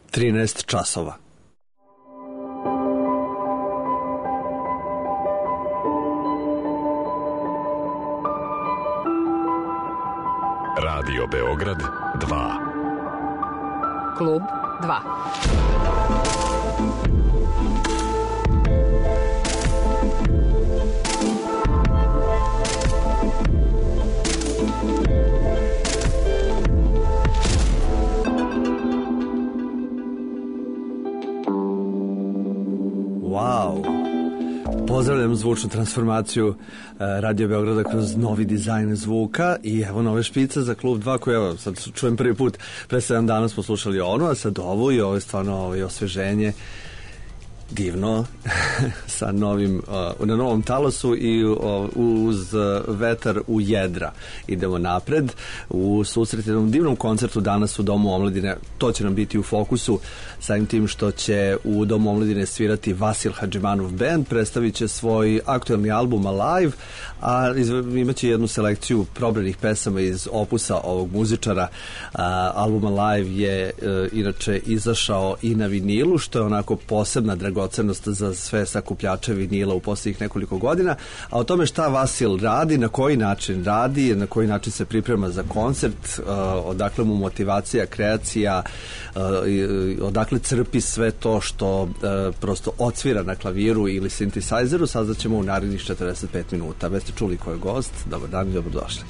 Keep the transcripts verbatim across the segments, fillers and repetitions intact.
trinaest časova. Radio Beograd dva. Klub dva. Wow. Pozdravljam zvučnu transformaciju Radio Beograda kroz novi dizajn zvuka i evo nove špice za Klub dva koje evo sad čujem prvi put. Pre sedam dana smo slušali ono, a sad ovo i ovo je stvarno ovo je osveženje divno sa novim, uh, na novom talasu i uh, uz uh, vetar u jedra. Idemo napred u susret jednom divnom koncertu danas u Domu omladine. To će nam biti u fokusu samim tim što će u Domu omladine svirati Vasil Hadžimanov band, predstavit će svoj aktuelni album Alive, a imaće jednu selekciju probranih pesama iz opusa ovog muzičara. Uh, album Alive je uh, inače izašao i na vinilu, što je onako posebna dragocenost za sve sakupljače vinila u posljednjih nekoliko godina, a o tome šta Vasil radi, na koji način radi, na koji način se priprema za koncert, uh, odakle mu motivacija, kreacija, uh, odakle crpi sve to što uh, prosto odsvira na klaviru ili synthesizeru, saznaćemo u narednih četrdeset pet minuta. Već ste čuli ko je gost, dobar dan i dobrodošli.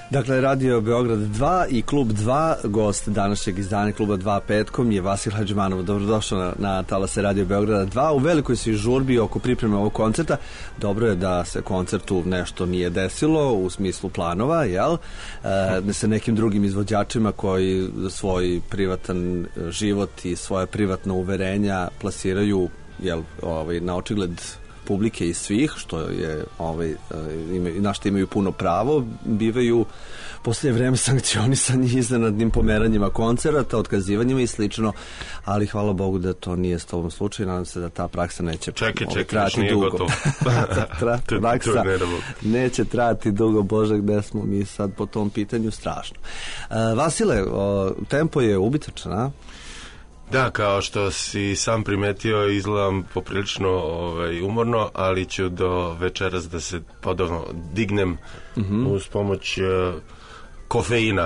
Dakle, Radio Beograd dva i Klub dva, gost današnjeg izdanja Kluba dva petkom je Vasil Hadžimanov. Dobrodošao na, na talase Radio Beograda dva. U velikoj si žurbi oko pripreme ovog koncerta. Dobro je da se koncertu nešto nije desilo u smislu planova, jel? E, sa nekim drugim izvođačima koji svoj privatan život i svoje privatno uverenja plasiraju, jel, ovaj, na očigled publike i svih, što je ovaj, imaju, na što imaju puno pravo, bivaju posljednje vreme sankcionisani iznenadnim pomeranjima koncerata, otkazivanjima i slično, ali hvala Bogu da to nije s tobom slučaj, nadam se da ta praksa neće čekaj, ovaj, čekaj, trajati nije dugo. Gotovo. Tra, praksa neće trajati dugo, Bože, gde smo mi sad po tom pitanju, strašno. Uh, Vasile, o, tempo je ubitačan, a? Da, kao što si sam primetio, izgledam poprilično ovaj, umorno, ali ću do večeras da se podobno dignem mm-hmm. uz pomoć uh, kofeina.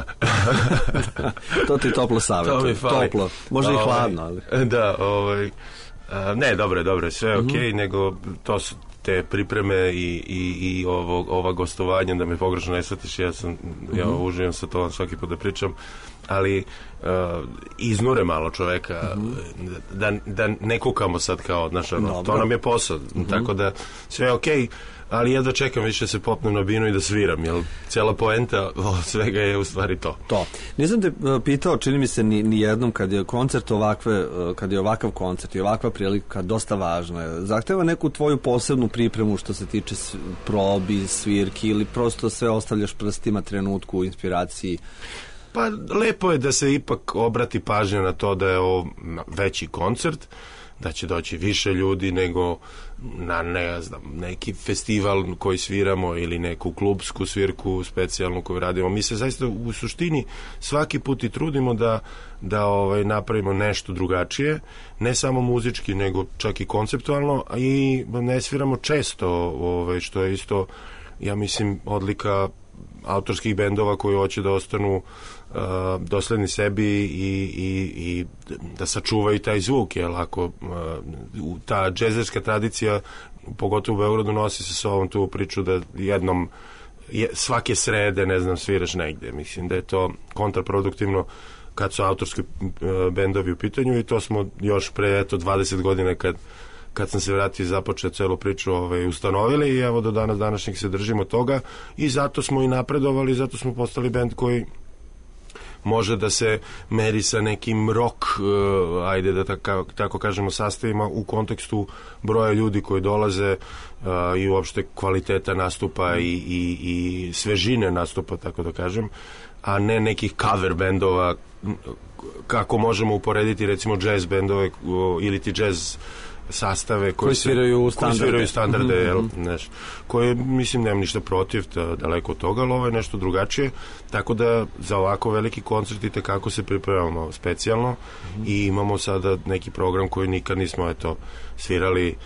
To ti toplo savjetuje. Toplo. Možda i hladno. Ali. Da, ovaj, a, ne, dobro, dobro, sve je mm-hmm. okej, okay, nego to su te pripreme i, i, i ovo, ova gostovanja, da me pogrešno ne shvatiš, ja sam, mm-hmm. ja uživam sa to svaki put da pričam, ali uh, iznure malo čoveka, mm-hmm. da, da ne kukamo sad kao, znaš, ono, to nam je posao, mm-hmm. tako da sve je okej, okay, ali ja da čekam više se popnem na binu i da sviram, jer cijela poenta svega je u stvari to. To. Nisam te pitao, čini mi se ni, ni jednom kad je koncert ovakve, kad je ovakav koncert i ovakva prilika dosta važna, zahteva neku tvoju posebnu pripremu što se tiče probi, svirki ili prosto sve ostavljaš prstima trenutku u inspiraciji? Pa lepo je da se ipak obrati pažnja na to da je ovo veći koncert, da će doći više ljudi nego na ne znam, neki festival koji sviramo ili neku klubsku svirku specijalnu koju radimo. Mi se zaista u suštini svaki put i trudimo da, da ovaj, napravimo nešto drugačije, ne samo muzički nego čak i konceptualno, i ne sviramo često, ovaj, što je isto, ja mislim, odlika autorskih bendova koji hoće da ostanu uh, dosledni sebi i, i, i da sačuvaju taj zvuk, jer ako uh, ta džezerska tradicija, pogotovo u Beogradu, nosi sa sobom tu priču da jednom je, svake srede, ne znam, sviraš negde. Mislim da je to kontraproduktivno kad su autorski uh, bendovi u pitanju, i to smo još pre eto dvadeset godina kad kad sam se vratio i započeo celu priču ovaj, ustanovili, i evo do danas današnjeg se držimo toga, i zato smo i napredovali, zato smo postali bend koji može da se meri sa nekim rock, uh, ajde da tako, tako kažemo, sastavima u kontekstu broja ljudi koji dolaze uh, i uopšte kvaliteta nastupa i, i, i svežine nastupa, tako da kažem, a ne nekih cover bendova kako možemo uporediti recimo jazz bendove uh, ili ti jazz sastave koji, koji sviraju se, standarde, koji sviraju standarde mm-hmm. jel, neš, koje, mislim, nemam ništa protiv, da, daleko od toga, ali ovo je nešto drugačije, tako da za ovako veliki koncert i tekako se pripremamo specijalno mm-hmm. i imamo sada neki program koji nikad nismo eto, svirali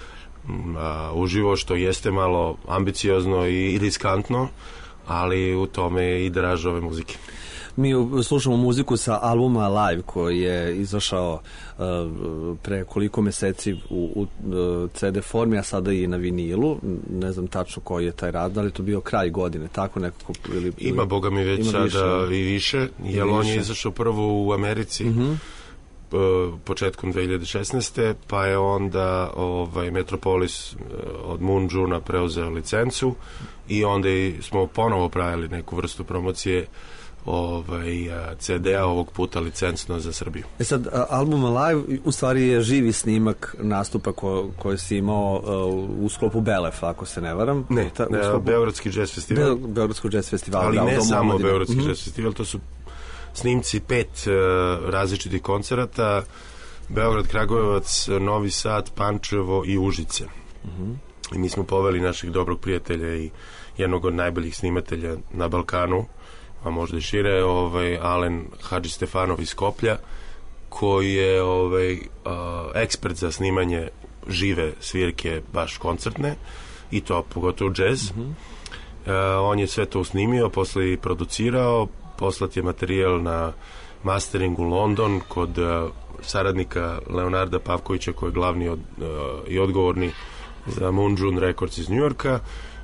a, uživo, što jeste malo ambiciozno i, i riskantno, ali u tome je i draž ove muzike. Mi slušamo muziku sa albuma Live koji je izašao uh, pre koliko meseci u, u uh, ce de formi, a sada i na vinilu. Ne znam tačno koji je taj rad, ali to bio kraj godine, tako nekako. Ili, ili, ima, boga mi, već sada više, i više, jer on je izašao prvo u Americi mm-hmm. uh, početkom dve hiljade šesnaeste. Pa je onda ovaj, Metropolis uh, od Moonjuna preuzeo licencu, i onda i smo ponovo pravili neku vrstu promocije ovaj, ce de a, ovog puta licencno za Srbiju. E sad, album Live u stvari je živi snimak nastupa ko, koji si imao uh, u sklopu Belefa, ako se ne varam. Ne, Ta, ne sklopu... Beogradski jazz festival. Be, Beogradski jazz festival. Ali da, ne samo omladine. Beogradski mm-hmm. jazz festival, to su snimci pet uh, različitih koncerata: Beograd, Kragujevac, Novi Sad, Pančevo i Užice. Mm-hmm. I mi smo poveli naših dobrog prijatelja i jednog od najboljih snimatelja na Balkanu, a možda i šire, ovaj, Alen Hadži Stefanov iz Skoplja, koji je ovaj, uh, ekspert za snimanje žive svirke, baš koncertne, i to pogotovo džez. Mm-hmm. Uh, on je sve to snimio, posle i producirao, poslat je materijal na mastering u London kod uh, saradnika Leonarda Pavkovića, koji je glavni od, uh, i odgovorni za Moonjune Records iz Njujorka.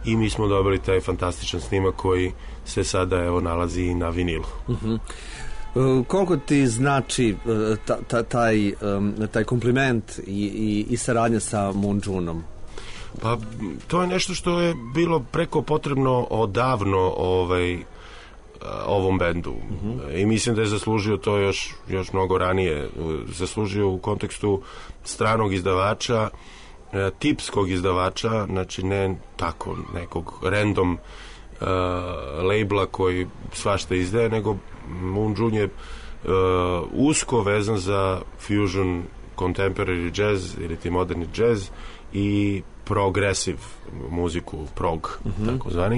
i mi smo dobili taj fantastičan snimak koji se sada evo nalazi i na vinilu. Uh-huh. Uh, koliko ti znači uh, ta, ta, taj, um, taj kompliment i, i, i saradnja sa Moon Junom? Pa to je nešto što je bilo preko potrebno odavno ovaj, ovom bendu. Uh-huh. I mislim da je zaslužio to još, još mnogo ranije. Zaslužio u kontekstu stranog izdavača, tipskog izdavača, znači ne tako nekog random uh, labela koji svašta izdaje, nego Moon Jun je uh, usko vezan za fusion, contemporary jazz ili ti moderni jazz i progressive muziku, prog, uh-huh. tako zvani.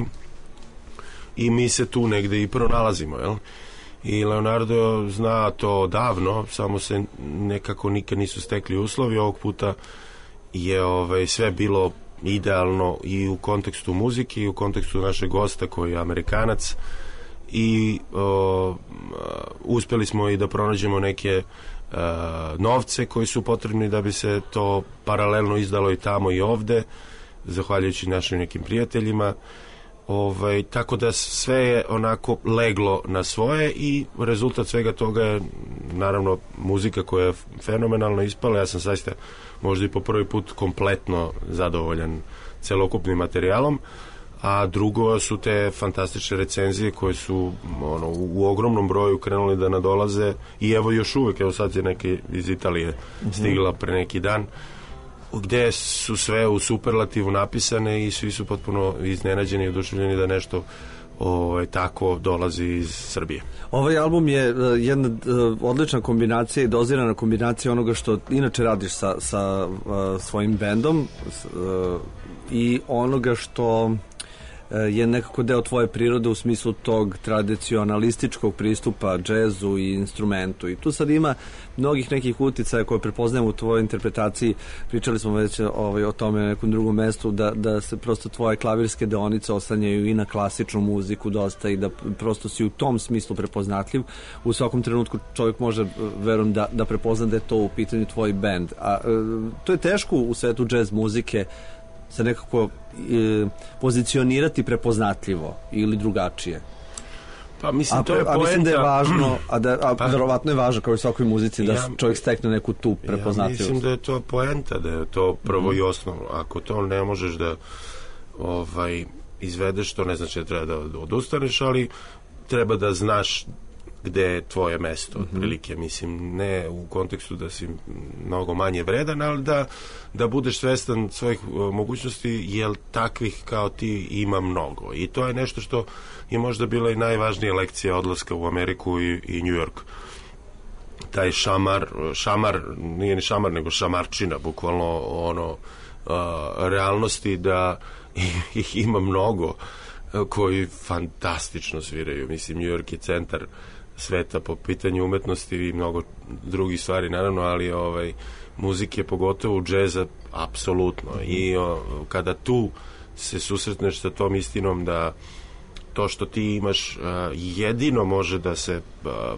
I mi se tu negde i pronalazimo, jel? I Leonardo zna to davno, samo se nekako nikad nisu stekli uslovi. Ovog puta je ovaj, sve bilo idealno i u kontekstu muzike i u kontekstu našeg gosta koji je Amerikanac i o, uspeli smo i da pronađemo neke a, novce koji su potrebni da bi se to paralelno izdalo i tamo i ovde, zahvaljujući našim nekim prijateljima. Ovaj, tako da sve je onako leglo na svoje i rezultat svega toga je naravno muzika koja je fenomenalno ispala. Ja sam zaista možda i po prvi put kompletno zadovoljan celokupnim materijalom, a drugo su te fantastične recenzije koje su ono, u ogromnom broju krenuli da nadolaze i evo još uvek, evo sad je neke iz Italije stigla pre neki dan, gde su sve u superlativu napisane i svi su potpuno iznenađeni i oduševljeni da nešto ovaj, tako dolazi iz Srbije. Ovaj album je uh, jedna uh, odlična kombinacija i dozirana kombinacija onoga što inače radiš sa, sa uh, svojim bendom uh, i onoga što je nekako deo tvoje prirode u smislu tog tradicionalističkog pristupa džezu i instrumentu. I tu sad ima mnogih nekih uticaja koje prepoznajemo u tvojoj interpretaciji. Pričali smo već ovaj, o tome na nekom drugom mestu, da, da se prosto tvoje klavirske deonice oslanjaju i na klasičnu muziku dosta i da prosto si u tom smislu prepoznatljiv. U svakom trenutku čovjek može, verujem, da, da prepozna da je to u pitanju tvoj bend. A to je teško u svetu džez muzike se nekako e, pozicionirati prepoznatljivo ili drugačije. Pa mislim, a, to je a mislim da je važno, a, da, a pa, verovatno je važno kao i svakoj muzici da ja, čovjek stekne neku tu prepoznatljivost. Ja mislim da je to poenta, da je to prvo mm-hmm. i osnovno. Ako to ne možeš da ovaj, izvedeš, to ne znači da treba da odustaneš, ali treba da znaš gde je tvoje mesto, mm-hmm. otprilike, mislim, ne u kontekstu da si mnogo manje vredan, ali da, da budeš svestan svojih uh, mogućnosti, jer takvih kao ti ima mnogo. I to je nešto što je možda bila i najvažnija lekcija odlaska u Ameriku i, i New York. Taj šamar, šamar, nije ni šamar, nego šamarčina, bukvalno ono, uh, realnosti da ih ima mnogo uh, koji fantastično sviraju. Mislim, New York je centar sveta po pitanju umetnosti i mnogo drugih stvari, naravno, ali ovaj, muzike, pogotovo džeza, apsolutno. I o, kada tu se susretneš sa tom istinom da to što ti imaš a, jedino može da se a,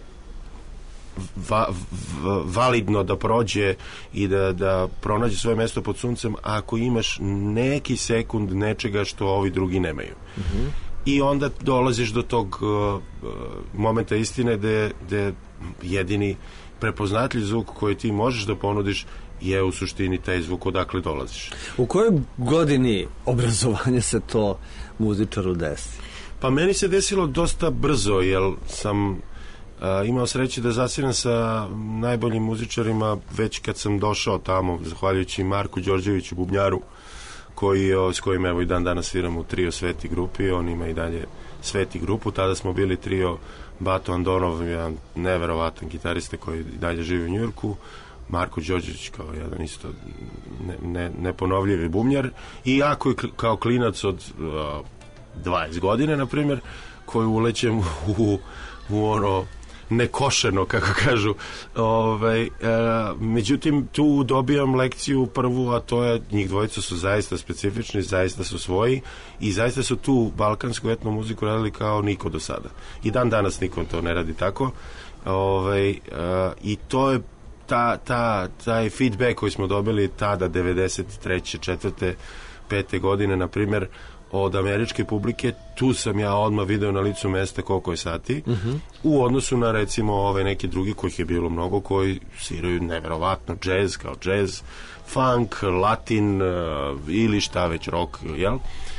va, v, validno da prođe i da, da pronađe svoje mesto pod suncem ako imaš neki sekund nečega što ovi drugi nemaju. Mhm. I onda dolaziš do tog uh, momenta istine gde, gde jedini prepoznatljiv zvuk koji ti možeš da ponudiš je u suštini taj zvuk odakle dolaziš. U kojoj godini obrazovanja se to muzičaru desi? Pa meni se desilo dosta brzo, jer sam uh, imao sreće da zasviram sa najboljim muzičarima već kad sam došao tamo, zahvaljujući Marku Đorđeviću, bubnjaru, koji, s kojim evo i dan danas sviram u trio Sveti grupi. On ima i dalje Sveti grupu. Tada smo bili trio Bato Andonov, jedan neverovatan gitarista koji dalje živi u Njujorku, Marko Đorđević kao jedan isto ne, ne, neponovljivi bubnjar i ja koji kao klinac od uh, dvadeset godine, na primjer, koji ulećem u, u ono nekošeno, kako kažu. Ovaj, e, međutim, tu dobijam lekciju prvu, a to je, njih dvojica su zaista specifični, zaista su svoji i zaista su tu balkansku etno muziku radili kao niko do sada. I dan danas niko to ne radi tako. Ovaj, e, i to je ta, ta, taj feedback koji smo dobili tada devedeset treće, četvrte, pete godine, na primjer, od američke publike, tu sam ja odmah video na licu mesta koliko je sati, uh-huh. u odnosu na recimo ove neke drugi kojih je bilo mnogo, koji sviraju neverovatno džez kao džez, funk, latin uh, ili šta već, rock, jel?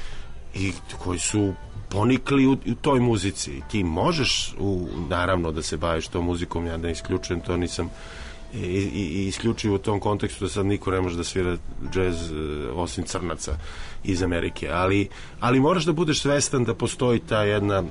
I koji su ponikli u, u toj muzici. Ti možeš u, naravno da se baviš tom muzikom, ja da isključujem to, nisam i, i, i isključivo u tom kontekstu da sad niko ne može da svira džez uh, osim crnaca iz Amerike, ali, ali moraš da budeš svestan da postoji ta jedna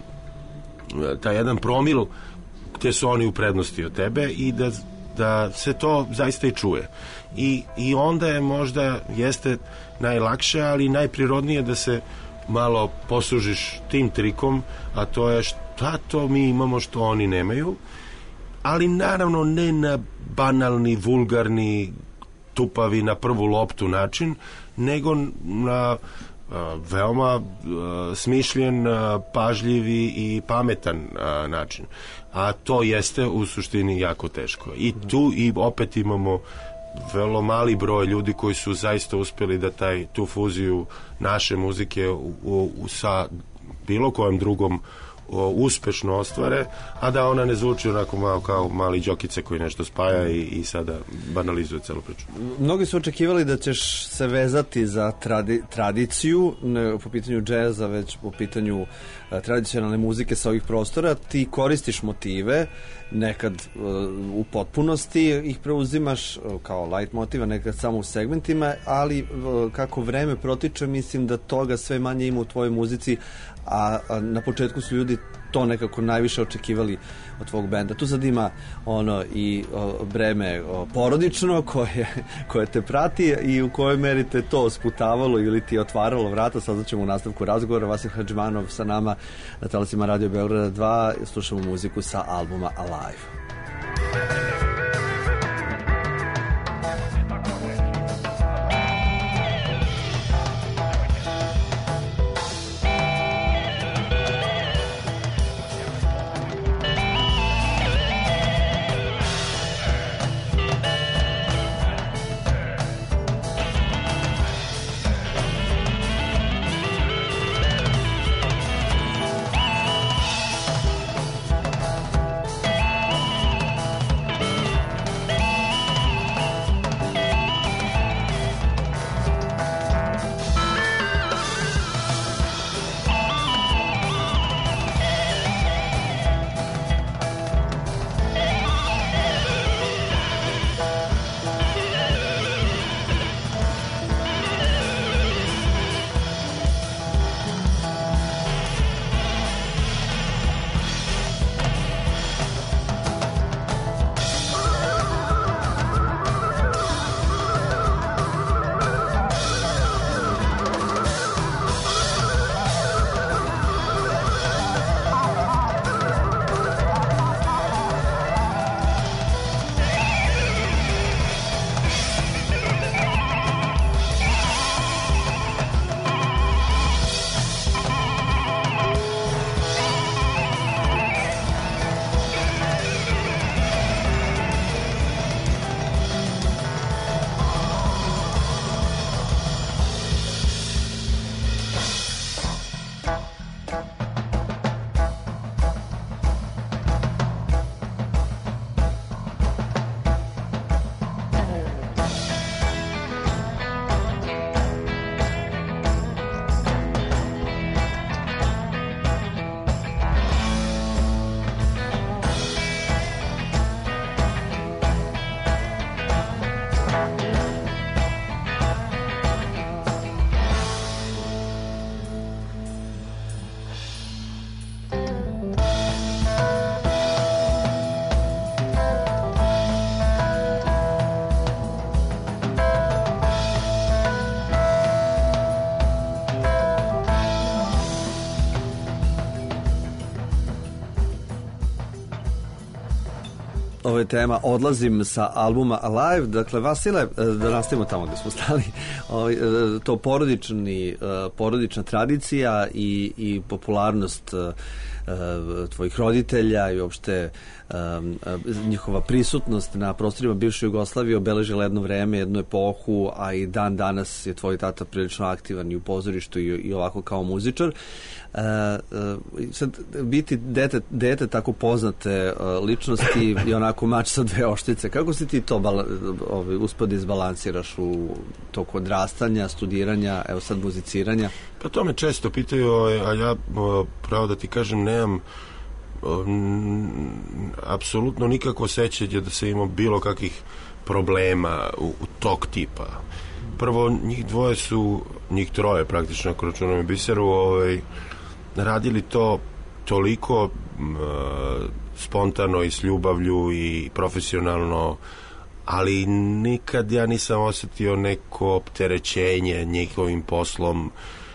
ta jedan promil gde su oni u prednosti od tebe i da, da se to zaista i čuje. I, i onda je možda jeste najlakše, ali najprirodnije da se malo poslužiš tim trikom, a to je šta to mi imamo što oni nemaju, ali naravno ne na banalni, vulgarni, tupavi, na prvu loptu način, nego na uh, veoma uh, smišljen, uh, pažljivi i pametan uh, način. A to jeste u suštini jako teško. I tu i opet imamo vrlo mali broj ljudi koji su zaista uspjeli da taj, tu fuziju naše muzike u, u, u, sa bilo kojom drugom o, uspešno ostvare, a da ona ne zvuči onako malo kao mali đokice koji nešto spaja i, i sada banalizuje celu priču. Mnogi su očekivali da ćeš se vezati za tradi, tradiciju, ne po pitanju džeza, već po pitanju a, tradicionalne muzike sa ovih prostora. Ti koristiš motive, nekad uh, u potpunosti ih preuzimaš uh, kao light motiva, nekad samo u segmentima, ali uh, kako vreme protiče, mislim da toga sve manje ima u tvojoj muzici, a, a na početku su ljudi to nekako najviše očekivali od tvog benda. Tu sad ima ono i o, breme o, porodično koje, koje te prati i u kojoj meri te to sputavalo ili ti otvaralo vrata. Sad ćemo u nastavku razgovora. Vasil Hadžimanov sa nama na talasima Radio Beograda dva. Slušamo muziku sa albuma Alive. Ovo je tema Odlazim sa albuma Alive. Dakle, Vasile, da nastavimo tamo gde smo stali, to porodični, porodična tradicija i, i popularnost tvojih roditelja i uopšte njihova prisutnost na prostorima bivše Jugoslavije obeležila jedno vreme, jednu epohu, a i dan danas je tvoj tata prilično aktivan i u pozorištu i, i ovako kao muzičar. Uh, uh, sad, biti dete, dete tako poznate uh, ličnosti i onako mač sa dve oštice, kako si ti to bala, ovaj, uspio da izbalansiraš u toku odrastanja, studiranja, evo sad muziciranja? Pa to me često pitaju, a ja pravo da ti kažem, nemam um, apsolutno nikakvo sećanje da se imao bilo kakvih problema u, u tog tipa. Prvo, njih dvoje su, njih troje praktično, ako računam i Biseru, ovaj, radili to toliko uh, spontano i s ljubavlju i profesionalno, ali nikad ja nisam osetio neko opterećenje njihovim poslom,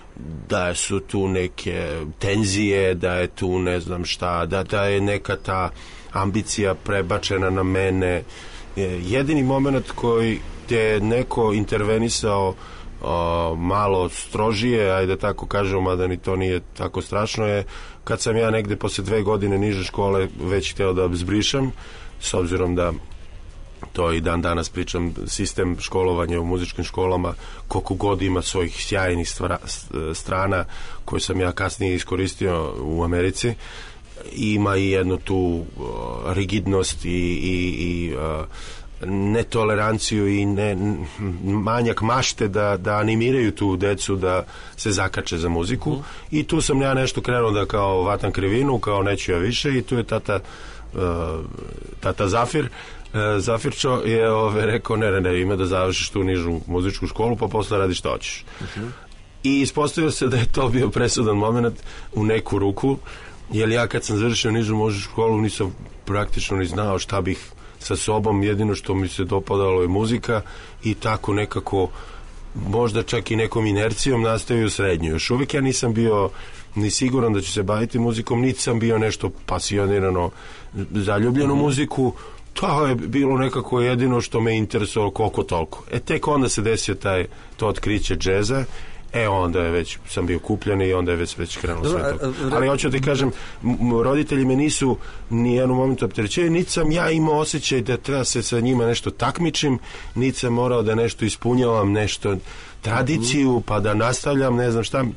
da su tu neke tenzije, da je tu ne znam šta, da, da je neka ta ambicija prebačena na mene. Jedini moment koji je neko intervenisao o, malo strožije, ajde tako kažemo, mada ni to nije tako strašno, je kad sam ja negde posle dve godine niže škole već hteo da zbrišem, s obzirom da to i dan danas pričam, sistem školovanja u muzičkim školama koliko god ima svojih sjajnih stvara, strana koje sam ja kasnije iskoristio u Americi, ima i jednu tu uh, rigidnost i, i, i uh, netoleranciju i ne, manjak mašte da, da animiraju tu decu da se zakače za muziku. Mm. I tu sam ja nešto krenuo da kao vatam krivinu, kao neću ja više, i tu je tata uh, tata Zafir uh, Zafirčo je ove, rekao ne, ne, ne, ima da završiš tu nižu muzičku školu pa posle radiš što hoćeš. Mm-hmm. I ispostavio se da je to bio presudan moment u neku ruku, jer ja kad sam završio nižu muzičku školu nisam praktično ni znao šta bih sa sobom, jedino što mi se dopadalo je muzika i tako nekako možda čak i nekom inercijom nastavio srednju. Još uvijek ja nisam bio ni siguran da ću se baviti muzikom, niti sam bio nešto pasionirano zaljubljen u muziku. To je bilo nekako jedino što me interesovalo koliko toliko. E tek onda se desio taj, to otkriće džeza. E, onda je već, sam bio kupljen i onda je već, već krenulo sve to. Ali hoću da ti kažem, m- roditelji me nisu ni jednu momentu opterećeni, niti sam ja imao osjećaj da treba se sa njima nešto takmičim, niti sam morao da nešto ispunjavam, nešto tradiciju, pa da nastavljam, ne znam šta.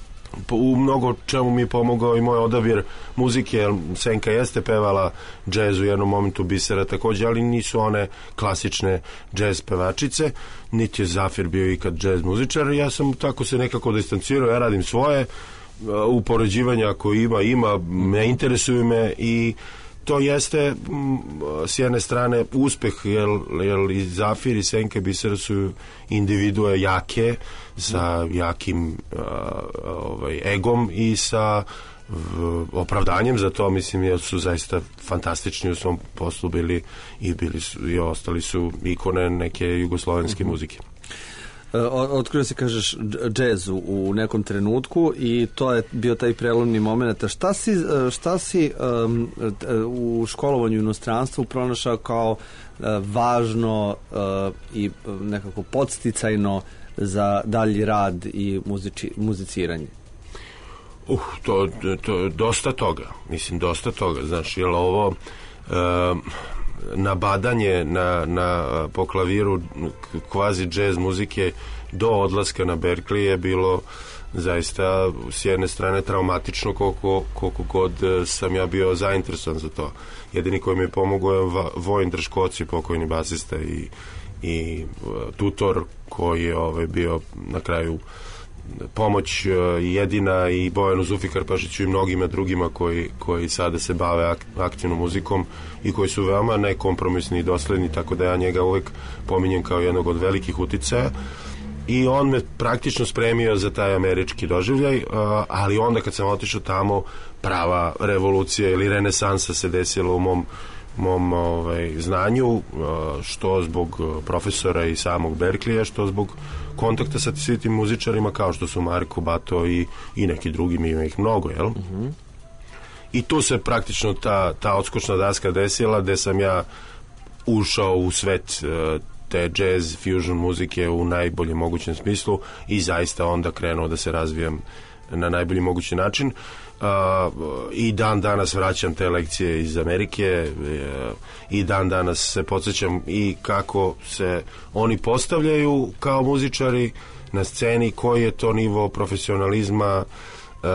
U mnogo čemu mi je pomogao i moj odabir muzike, jer Senka jeste pevala džez u jednom momentu, Bisera također, ali nisu one klasične džez pevačice, niti je Zafir bio ikad džez muzičar. Ja sam tako se nekako distancirao, ja radim svoje, upoređivanja koje ima, ima, ne interesuju me i to jeste m, s jedne strane uspeh, jer, jer i Zafir i Senka i Biser su individue jake, sa jakim uh, ovaj, egom i sa v, opravdanjem za to, mislim, jer su zaista fantastični u svom poslu bili i bili su, i ostali su ikone neke jugoslovenske mm-hmm. muzike. Otkrio se, kažeš, džezu u nekom trenutku i to je bio taj prelomni moment. Šta si, šta si um, u školovanju u inostranstvu pronašao kao uh, važno uh, i nekako podsticajno za dalji rad i muziči, muziciranje? Uh, to, to dosta toga. Mislim, dosta toga. Znaš, je li ovo uh, nabadanje na, na, po klaviru kvazi džez muzike do odlaska na Berkeley je bilo zaista s jedne strane traumatično, koliko, koliko god sam ja bio zainteresovan za to. Jedini koji mi je pomogao je Vojin Drškoci, pokojni basista i, i tutor koji je ovaj, bio na kraju pomoć jedina i Bojanu Zufikarpašiću i mnogima drugima koji, koji sada se bave ak, aktivnom muzikom i koji su veoma nekompromisni i dosledni, tako da ja njega uvek pominjem kao jednog od velikih uticaja i on me praktično spremio za taj američki doživljaj, ali onda kad sam otišao tamo, prava revolucija ili renesansa se desila u mom mom ovaj, znanju, što zbog profesora i samog Berkleya, što zbog kontakta sa svim tim muzičarima kao što su Marko, Bato i, i neki drugi, ima ih mnogo, jel? Mm-hmm. I tu se praktično ta, ta odskočna daska desila, gde sam ja ušao u svet te jazz, fusion muzike u najboljem mogućem smislu i zaista onda krenuo da se razvijam na najbolji mogući način. Uh, i dan danas vraćam te lekcije iz Amerike uh, i dan danas se podsjećam i kako se oni postavljaju kao muzičari na sceni, koji je to nivo profesionalizma. Uh,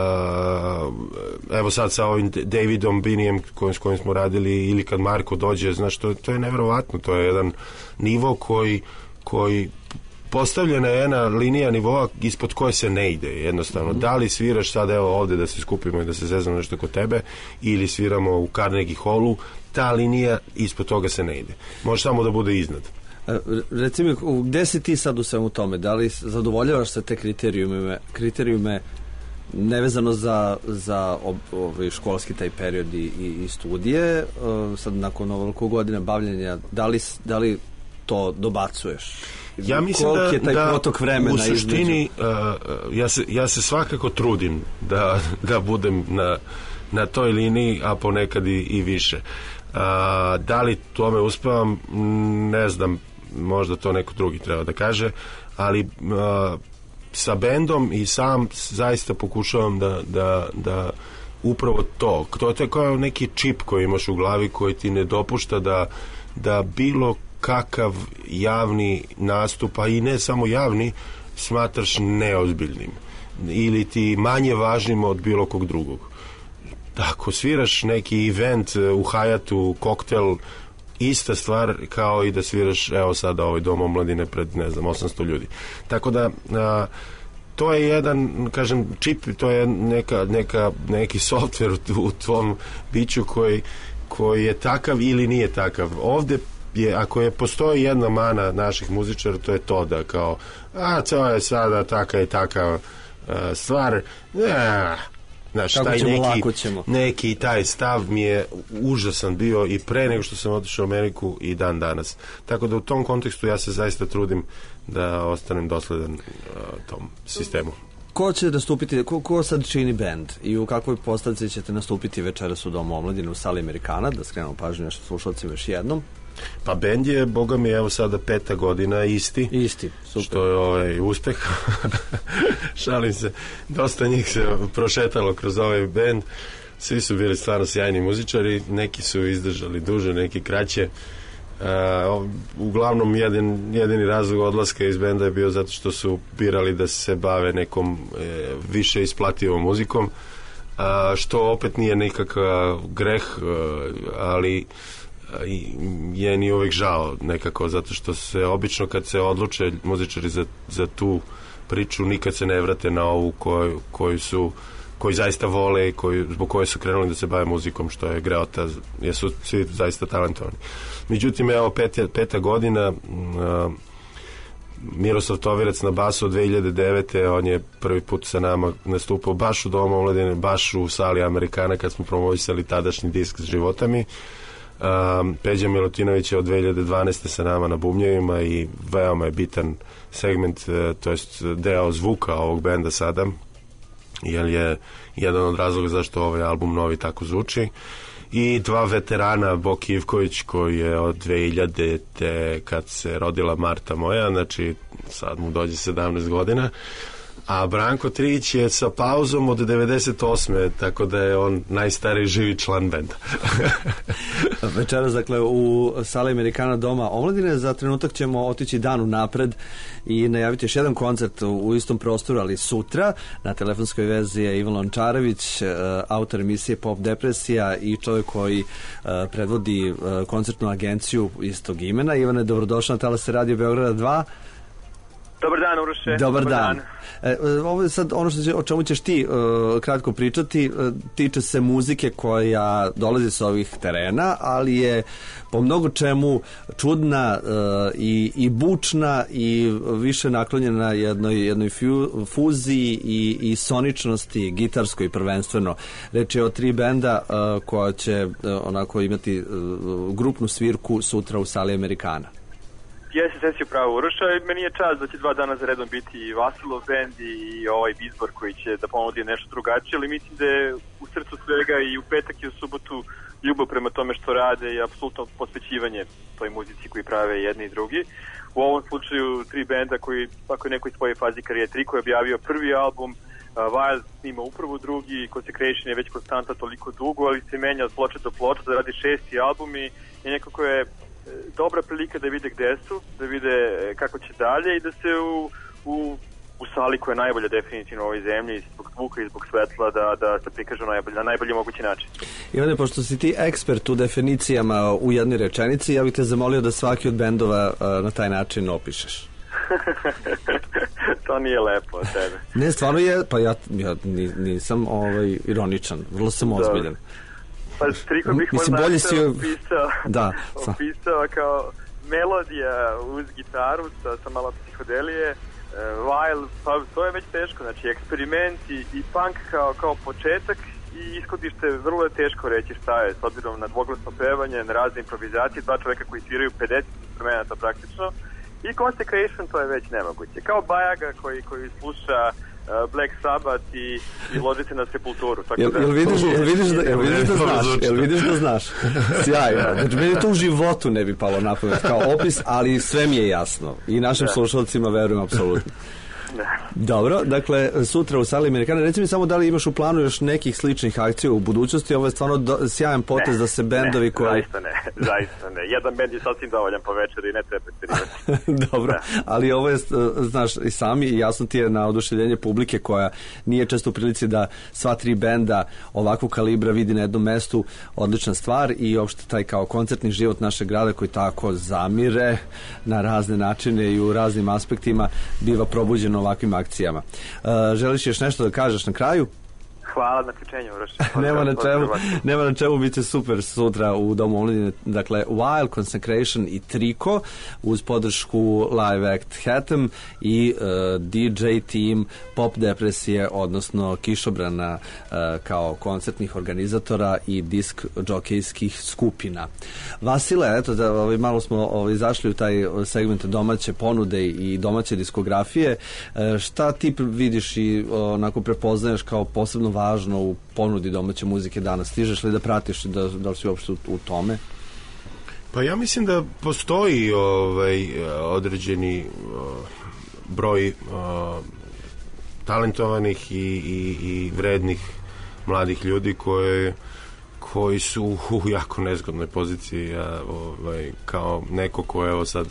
evo sad sa ovim Davidom Binijem kojim, s kojim smo radili, ili kad Marko dođe, znaš, to, to je nevjerovatno, to je jedan nivo koji, koji postavljena je jedna linija nivoa ispod koje se ne ide jednostavno. Mm-hmm. Da li sviraš sad evo ovde da se skupimo i da se zezamo nešto kod tebe, ili sviramo u Carnegie Hallu, ta linija ispod toga se ne ide. Može samo da bude iznad. Reci mi, gde si ti sad u svemu tome? Da li zadovoljavaš se te kriterijume, kriterijume nevezano za, za ovaj školski taj period i, i studije, sad nakon ovoliko godina bavljenja, da li, da li to dobacuješ? Ja mislim da, je taj da protok vremena u suštini uh, ja, se, ja se svakako trudim da, da budem na, na toj liniji, a ponekad i, i više. Uh, da li tome uspevam, ne znam, možda to neko drugi treba da kaže, ali uh, sa bendom i sam zaista pokušavam da, da, da upravo to, to je kao neki čip koji imaš u glavi koji ti ne dopušta da, da bilo kakav javni nastup, a i ne samo javni, smatraš neozbiljnim ili ti manje važnim od bilo kog drugog. Ako sviraš neki event u Hayatu, koktel, ista stvar kao i da sviraš evo sada ovaj dom omladine pred, ne znam, osamsto ljudi. Tako da a, to je jedan, kažem, čip, to je neka, neka, neki softver u, u tvom biću koji, koji je takav ili nije takav. Ovde je, ako je postoji jedna mana naših muzičara, to je to da kao, a to je sada taka i taka uh, stvar, ja, znaš, taj ćemo, neki, neki taj stav mi je užasan bio i pre nego što sam otišao u Ameriku i dan danas. Tako da u tom kontekstu ja se zaista trudim da ostanem dosledan uh, tom sistemu. Ko će nastupiti, ko, ko sad čini bend i u kakvoj postavci ćete nastupiti večeras u Domu omladine u sali Amerikana, da skrenemo pažnju nešto slušalcima još jednom? Pa bend je, boga mi, evo sada peta godina isti. Isti, super. Što je ovaj uspeh. Šalim se. Dosta njih se prošetalo kroz ovaj bend. Svi su bili stvarno sjajni muzičari. Neki su izdržali duže, neki kraće. Uh, uglavnom jedin, jedini razlog odlaska iz benda je bio zato što su birali da se bave nekom e, više isplativom muzikom. Uh, što opet nije nikakav greh, uh, ali je ni uvek žao nekako, zato što se obično kad se odluče muzičari za, za tu priču nikad se ne vrate na ovu koju, koju su koji zaista vole i koji, zbog koje su krenuli da se bave muzikom, što je greota, jer su svi zaista talentovani. Međutim, evo peta, peta godina, uh, Miroslav Tovirac na basu od dve hiljade devete. On je prvi put sa nama nastupao baš u Domu omladine, baš u sali Amerikana kad smo promovisali tadašnji disk s Života mi. Um, Peđa Milutinović je od dve hiljade dvanaeste sa nama na bubnjevima i veoma je bitan segment, uh, to jest deo zvuka ovog benda sada, jer je jedan od razloga zašto ovaj album novi tako zvuči. I dva veterana, Boki Ivković koji je od dve hiljadite kad se rodila Marta moja, znači sad mu dođe sedamnaest godina, a Branko Trić je sa pauzom od devedeset osme, tako da je on najstariji živi član benda. Večeras, dakle, u sali Amerikana Doma omladine, za trenutak ćemo otići dan unapred i najaviti još jedan koncert u istom prostoru, ali sutra. Na telefonskoj vezi je Ivan Lončarević, autor emisije Pop Depresija i čovjek koji predvodi koncertnu agenciju istog imena. Ivane, dobrodošao na talase Radio Beograda dva. Dobar dan, Uroše. Dobar, Dobar dan. dan. E, ovo je sad ono što će, o čemu ćeš ti uh, kratko pričati, uh, tiče se muzike koja dolazi sa ovih terena, ali je po mnogo čemu čudna uh, i, i bučna i više naklonjena jednoj, jednoj fu, fuziji i, i soničnosti gitarskoj prvenstveno. Reč je o tri benda uh, koja će uh, onako imati uh, grupnu svirku sutra u sali Amerikana. Jesi sesiju pravo, Uroša, i meni je čast da će dva dana za redom biti i Vasilov bend i ovaj izbor koji će da ponudi nešto drugačije, ali mislim da je u srcu svega i u petak i u subotu ljubav prema tome što rade i apsolutno posvećivanje toj muzici koji prave jedni i drugi. U ovom slučaju tri benda koji svako je nekoj svojoj fazi karijere, tri koji je objavio prvi album, Wild snima upravo drugi, Consecration je već konstanta toliko dugo, ali se menja od ploče do ploče, da radi šesti album i, i nekako je dobra prilika da vide gde su, da vide kako će dalje i da se u, u, u sali koja je najbolja definitivno u ovoj zemlji, zbog zvuka i zbog svetla, da, da se prikažu najbolje, na najbolji mogući način. Ivane, pošto si ti ekspert u definicijama u jednoj rečenici, ja bih te zamolio da svaki od bendova uh, na taj način opišeš. To nije lepo od tebe. Ne, stvarno je, pa ja, ja nisam ovaj, ironičan, vrlo sam ozbiljan. Pa Triko bih Mislim, možda bolje si... opisao, da, opisao kao melodija uz gitaru sa, sa malo psihodelije. While, pa to je već teško, znači eksperiment i, i punk kao, kao početak i ishodište vrlo je teško reći šta je, s obzirom na dvoglasno pevanje, na razne improvizacije, dva čoveka koji sviraju pedeset instrumenta praktično. I Consecration, to je već nemoguće. Kao Bajaga koji, koji sluša uh, Black Sabbath i, i loži se na Sepulturu. Tako jel, da, jel, vidiš, jel, vidiš da, jel vidiš da znaš? Jel vidiš da znaš? Sjajno. Znači, meni to u životu ne bi palo na pamet kao opis, ali sve mi je jasno. I našim da. slušalcima verujem apsolutno. Dobro, dakle, sutra u sali Amerikana. Reci mi samo da li imaš u planu još nekih sličnih akcija u budućnosti? Ovo je stvarno do, sjajan potez ne, da se bendovi ne, koji... Zaista ne, zaista ne. Jedan bend je sasvim dovoljan po večeri i ne treba pretirivati. Dobro, ne. Ali ovo je, znaš, i sami i jasno ti je na oduševljenje publike koja nije često u prilici da sva tri benda ovakvog kalibra vidi na jednom mestu, odlična stvar i uopšte taj kao koncertni život našeg grada koji tako zamire na razne načine i u raznim aspektima biva probuđeno ovakvim akcijama. Uh, želiš još nešto da kažeš na kraju? Hvala na ključenju, Uroš. nema na čemu, nema na čemu, bit će super sutra u Domu omladine. Dakle, Wild, Consecration i Triko uz podršku Live Act Hatem i uh, D J team Pop Depresije, odnosno Kišobrana uh, kao koncertnih organizatora i disk džokejskih skupina. Vasile, eto, da, ovaj, malo smo ovaj, zašli u taj segment domaće ponude i domaće diskografije. Uh, šta ti vidiš i onako prepoznaješ kao posebno važno u ponudi domaće muzike danas? Stižeš li da pratiš, da, da li si uopšte u, u tome? Pa ja mislim da postoji ovaj, određeni uh, broj uh, talentovanih i, i, i vrednih mladih ljudi koje, koji su u jako nezgodnoj poziciji, a, ovaj, kao neko ko evo sad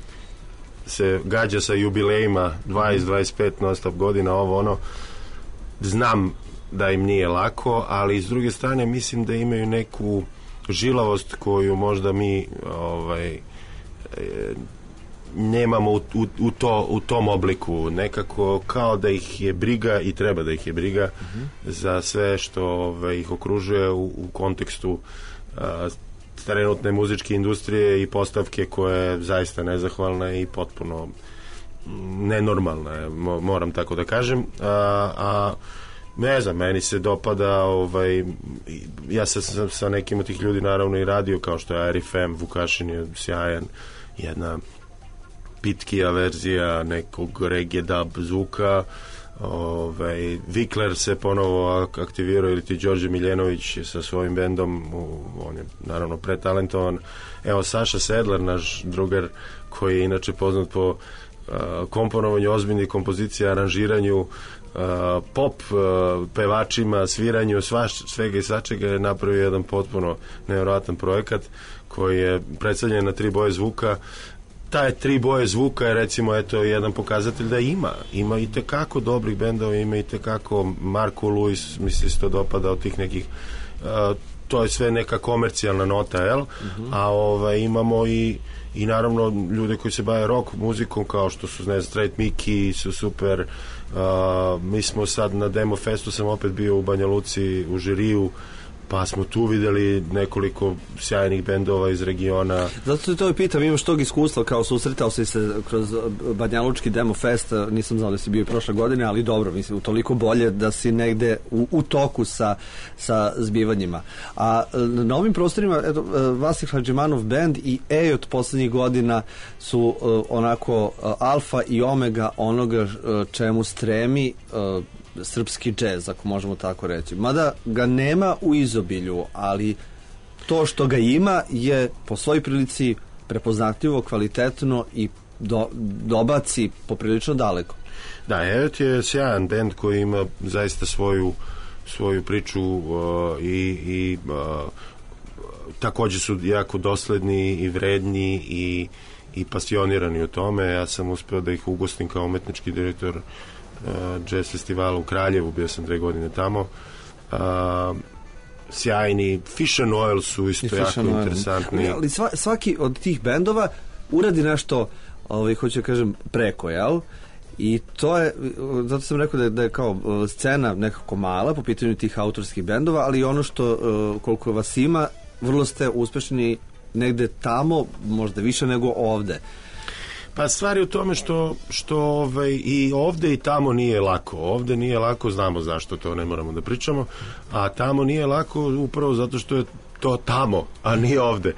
se gađa sa jubilejima dvadeset dvadeset pet non stop godina, ovo ono, znam da im nije lako, ali s druge strane mislim da imaju neku žilavost koju možda mi ovaj, e, nemamo u, u, u, to, u tom obliku, nekako kao da ih je briga i treba da ih je briga mm-hmm. za sve što ovaj, ih okružuje u, u kontekstu a, trenutne muzičke industrije i postavke koja je zaista nezahvalna i potpuno nenormalna, moram tako da kažem. A, a ne znam, meni se dopada ovaj, ja sam sa, sa nekim od tih ljudi naravno i radio, kao što je R F M, Vukašin je sjajan, jedna pitkija verzija nekog reggae dub zvuka, ovaj, Vikler se ponovo aktivirao, ili ti Đorđe Miljenović sa svojim bendom, on je naravno pretalentovan. Evo Saša Sedlar, naš drugar, koji je inače poznat po uh, komponovanju ozbiljnih kompozicija, aranžiranju, uh, pop uh, pevačima, sviranju, svaš, svega i svačega, je napravio jedan potpuno nevjerojatan projekat koji je predstavljen na tri boje zvuka. Taj tri boje zvuka je recimo eto jedan pokazatelj da ima ima i tekako dobrih bendova, ima i tekako Marko Luis, mislim se to dopada od tih nekih uh, to je sve neka komercijalna nota, jel? Uh-huh. A ovaj, imamo i i naravno ljude koji se bave rock muzikom, kao što su, ne znam, Straight Miki su super. Uh, mi smo sad na Demo Festu, sam opet bio u Banja Luci u žiriju, pa smo tu videli nekoliko sjajnih bendova iz regiona. Zato se to i pitam, imaš tog iskustva, kao susretao si se kroz Banjalučki Demo Fest, nisam znao da si bio i prošle godine, ali dobro, mislim, toliko bolje da si negde u, u toku sa, sa zbivanjima. A na ovim prostorima, eto, Vasil Hadžimanov band i E od poslednjih godina su uh, onako uh, alfa i omega onoga uh, čemu stremi uh, srpski džez, ako možemo tako reći. Mada ga nema u izobilju, ali to što ga ima je po svojoj prilici prepoznatljivo, kvalitetno i do, dobaci poprilično daleko. Da, Evet je sjajan bend koji ima zaista svoju svoju priču uh, i, i uh, također su jako dosledni i vredni i, i pasionirani u tome. Ja sam uspeo da ih ugostim kao umetnički direktor uh, jazz festivala u Kraljevu, bio sam dve godine tamo. Uh, sjajni, Fish and Oil su isto jako interesantni. Ali sva, svaki od tih bendova uradi nešto, ovaj, hoću da kažem, preko, jel? I to je, zato sam rekao da je, da je kao scena nekako mala po pitanju tih autorskih bendova, ali ono što, koliko vas ima, vrlo ste uspešni negde tamo, možda više nego ovde. Pa stvar je u tome što, što ovaj, i ovde i tamo nije lako. Ovde nije lako, znamo zašto, to ne moramo da pričamo, a tamo nije lako upravo zato što je to tamo, a nije ovde.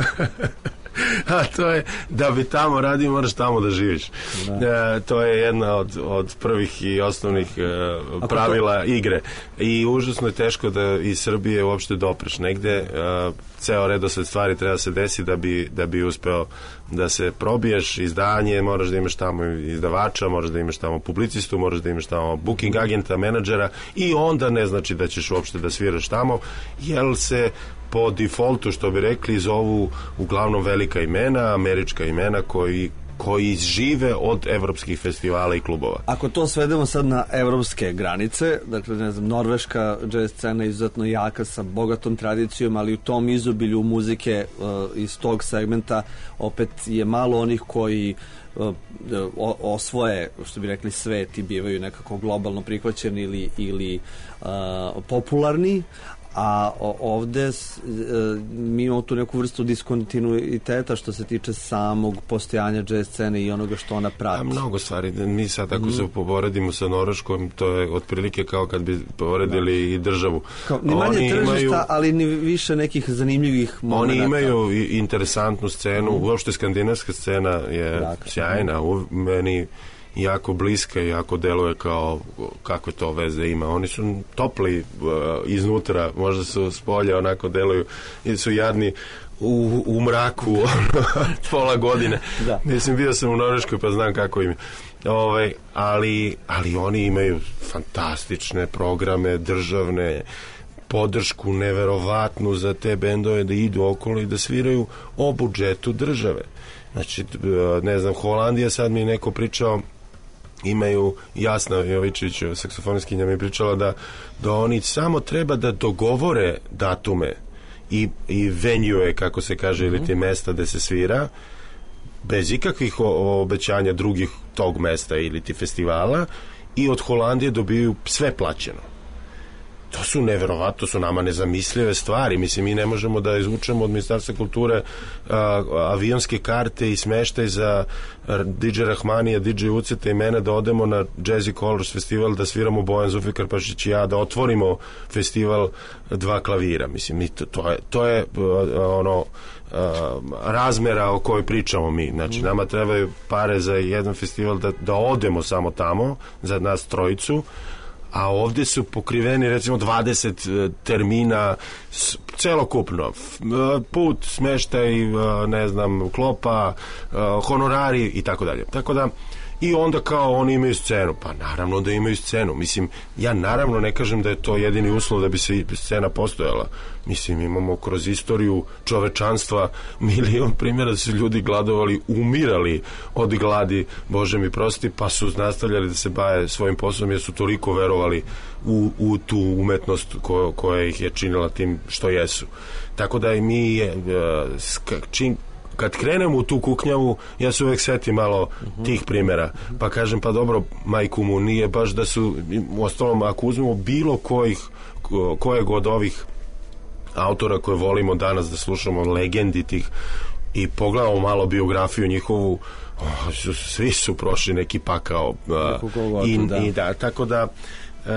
A to je, da bi tamo radio, moraš tamo da živiš. Da. E, to je jedna od, od prvih i osnovnih e, pravila to... igre. I užasno je teško da iz Srbije uopšte dopreš negde. E, ceo redosled stvari treba se desi da bi, da bi uspeo da se probiješ. Izdanje, moraš da imaš tamo izdavača, moraš da imaš tamo publicistu, moraš da imaš tamo booking agenta, menadžera, i onda ne znači da ćeš uopšte da sviraš tamo, jer se po defaultu, što bi rekli, zovu uglavnom velika imena, američka imena koji, koji žive od evropskih festivala i klubova. Ako to svedemo sad na evropske granice, dakle, ne znam, norveška jazz scena je izuzetno jaka sa bogatom tradicijom, ali u tom izobilju muzike uh, iz tog segmenta opet je malo onih koji uh, osvoje, što bi rekli, svet i bivaju nekako globalno prihvaćeni ili, ili uh, popularni, a ovde mi imamo tu neku vrstu diskontinuiteta što se tiče samog postojanja jazz scene i onoga što ona prati. A mnogo stvari. Mi sad ako mm. se poporedimo sa Norveškom, to je otprilike kao kad bi poredili da. i državu. Kao, ni manje oni tržišta, imaju, ali ni više nekih zanimljivih momenta. Oni imaju i interesantnu scenu, mm. uopšte skandinavska scena je dakle. sjajna. U meni jako bliska i jako deluje kao kako to veze ima. Oni su topli uh, iznutra, možda su s polja onako deluju i su jadni u, u mraku pola godine. Da. Mislim, bio sam u Norveškoj pa znam kako im je. Ove, ali, ali oni imaju fantastične programe, državne podršku neverovatnu za te bendove da idu okolo i da sviraju o budžetu države. Znači, ne znam, Holandija, sad mi je neko pričao, imaju, Jasna Jovičević, saksofonistkinja, mi je pričala da, da oni samo treba da dogovore datume i, i venue, kako se kaže, mm-hmm. ili ti mesta gde se svira, bez ikakvih o, obećanja drugih tog mesta ili ti festivala, i od Holandije dobiju sve plaćeno. To su neverovatno, to su nama nezamislive stvari. Mislim, mi ne možemo da izvučemo od Ministarstva kulture a, avionske karte i smeštaj za D J Rahmanija, D J Uceta i mene da odemo na Jazzy Colors festival, da sviramo Bojan Zulfikar Pašić i ja, da otvorimo festival Dva klavira. Mislim, mi to, to je, to je ono a, razmera o kojoj pričamo mi. Znači, nama trebaju pare za jedan festival da, da odemo samo tamo, za nas trojicu, a ovdje su pokriveni recimo dvadeset termina celokupno, put, smeštaj, ne znam, klopa, honorari i tako dalje. Tako da, i onda kao oni imaju scenu, pa naravno da imaju scenu. Mislim, ja naravno ne kažem da je to jedini uslov da bi se scena postojala. Mislim, imamo kroz istoriju čovečanstva milion primjera da su ljudi gladovali, umirali od gladi, Bože mi prosti, pa su nastavljali da se bave svojim poslom jer su toliko verovali u, u tu umetnost ko, koja ih je činila tim što jesu. Tako da i mi je, čim kad krenem u tu kuknjavu, ja se uvek setim malo uh-huh. tih primjera, pa kažem, pa dobro, majku mu, nije baš da su, u ostalom, ako uzmemo bilo kojih, kojeg od ovih autora koje volimo danas da slušamo, legendi tih, i pogledamo malo biografiju njihovu, oh, su, svi su prošli neki pakao. Uh, i, da. I da, tako da uh,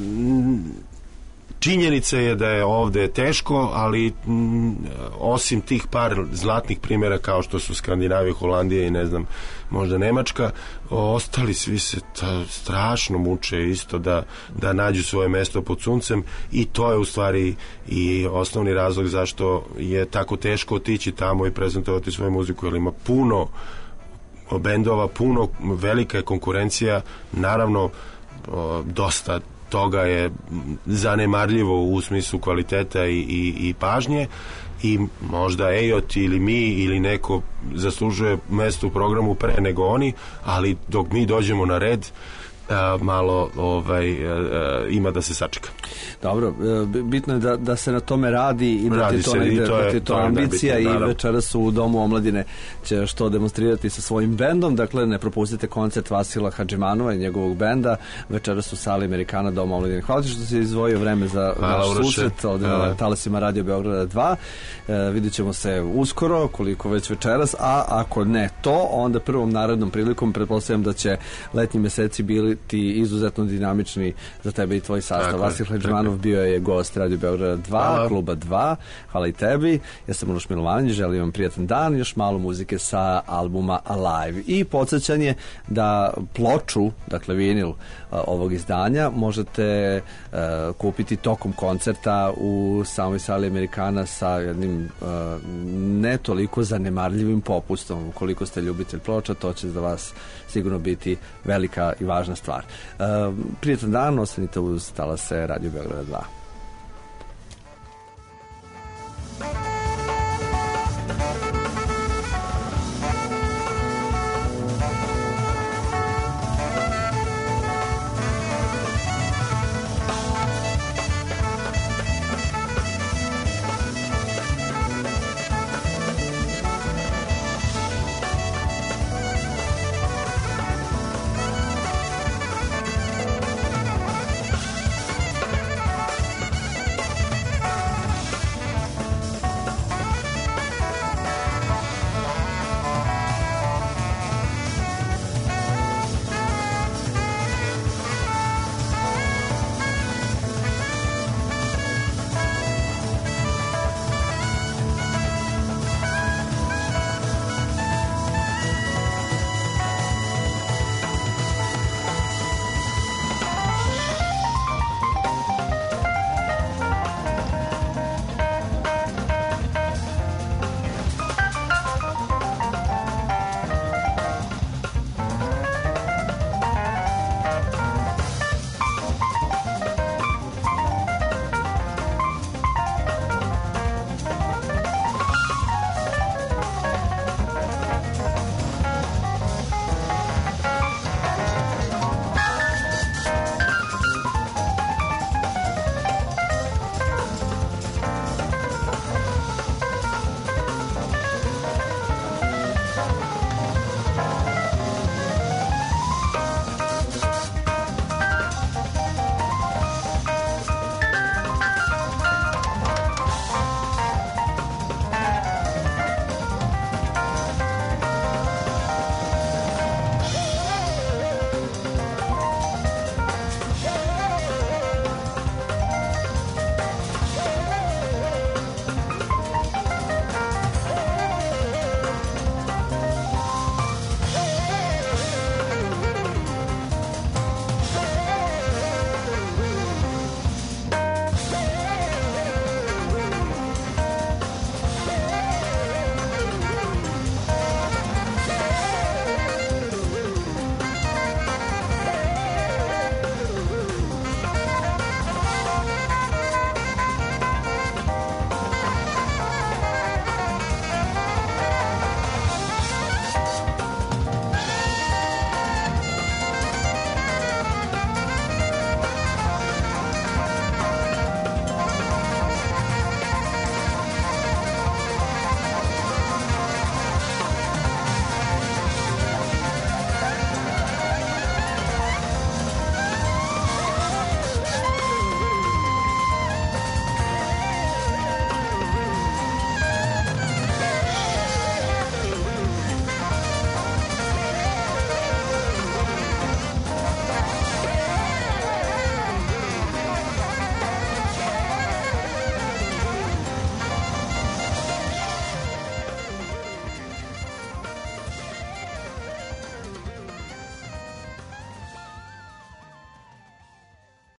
činjenica je da je ovde teško, ali m, osim tih par zlatnih primjera kao što su Skandinavija, Holandija i ne znam, možda Nemačka, ostali svi se ta, strašno muče isto da, da nađu svoje mesto pod suncem, i to je u stvari i osnovni razlog zašto je tako teško otići tamo i prezentovati svoju muziku, jer ima puno bendova, puno, velika je konkurencija, naravno o, dosta toga je zanemarljivo u smislu kvaliteta i, i, i pažnje, i možda Ejot ili mi ili neko zaslužuje mesto u programu pre nego oni, ali dok mi dođemo na red, a, malo ovaj, a, ima da se sačeka. Dobro, bitno je da, da se na tome radi i da radi ti to, se, negde, to je, da ti to, to je ambicija nebitno, i večeras u Domu omladine će što demonstrirati sa svojim bendom, dakle ne propustite koncert Vasila Hadžimanova i njegovog benda večeras u sali Amerikana Doma omladine. Hvala ti što si izdvojio vreme za naš susret ovdje na talasima Radio Beograda dva. E, vidjet ćemo se uskoro, koliko već večeras, a ako ne to, onda prvom narednom prilikom pretpostavljam da će letnji meseci biti izuzetno dinamični za tebe i tvoj sastav. Vasil Hadžimanov bio je gost Radio Beograda dva, hvala. Kluba dva. Hvala i tebi. Ja sam Uroš Milovanović, želim vam prijatan dan, još malo muzike sa albuma Alive. I podsjećanje da ploču, dakle vinil ovog izdanja, možete uh, kupiti tokom koncerta u samoj sali Amerikana sa jednim uh, ne toliko zanemarljivim popustom. Ukoliko ste ljubitelj ploča, to će za vas sigurno biti velika i važna stvar. Uh, prijatan dan, ostanite uz talase Radio Beograda dva.